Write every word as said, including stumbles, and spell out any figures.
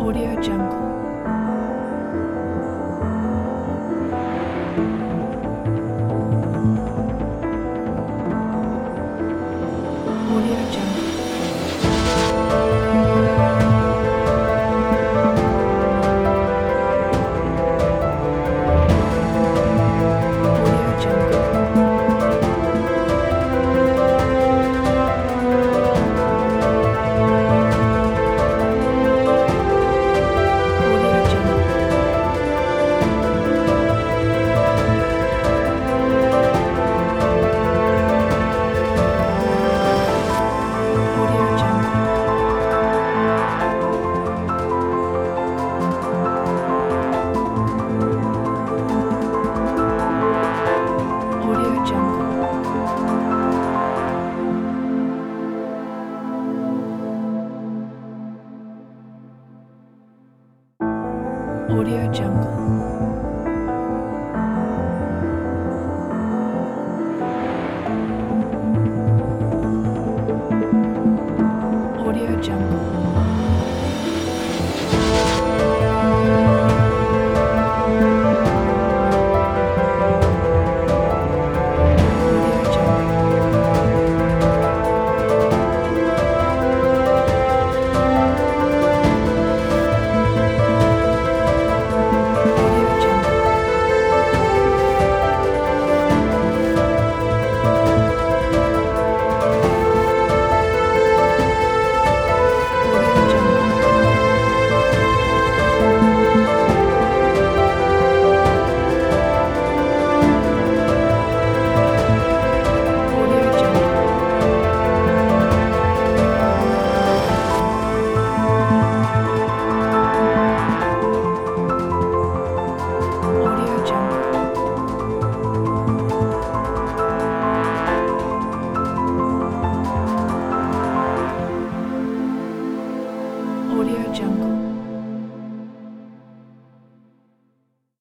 Audio Jungle. Audio Jungle. Audio Jungle. Audio Jungle. Audio Jungle. Audio Jungle. Audio Jungle. Audio Jungle. Audio Jungle. Audio Jungle. Audio Jungle. Audio Jungle. Audio Jungle. Audio Jungle.